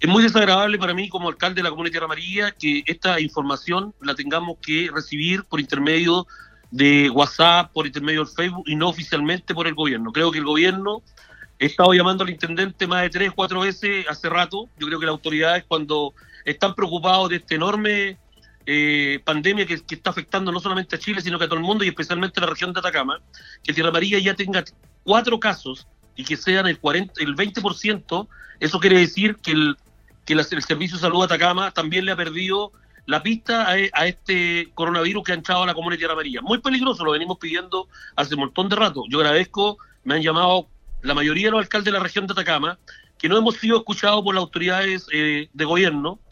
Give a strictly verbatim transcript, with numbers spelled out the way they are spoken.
Es muy desagradable para mí como alcalde de la Comuna de Tierra Amarilla que esta información la tengamos que recibir por intermedio de WhatsApp, por intermedio del Facebook y no oficialmente por el gobierno. Creo que el gobierno he estado llamando al intendente más de tres, cuatro veces hace rato. Yo creo que las autoridades, cuando están preocupados de esta enorme eh, pandemia que, que está afectando no solamente a Chile, sino que a todo el mundo y especialmente a la región de Atacama, que Tierra Amarilla ya tenga cuatro casos y que sean el cuarenta, el veinte por ciento, eso quiere decir que el que la, el Servicio de Salud de Atacama también le ha perdido la pista a, a este coronavirus que ha entrado a la Comuna de Tierra Amarilla. Muy peligroso, lo venimos pidiendo hace un montón de rato. Yo agradezco, me han llamado la mayoría de los alcaldes de la región de Atacama, que no hemos sido escuchados por las autoridades eh, de gobierno,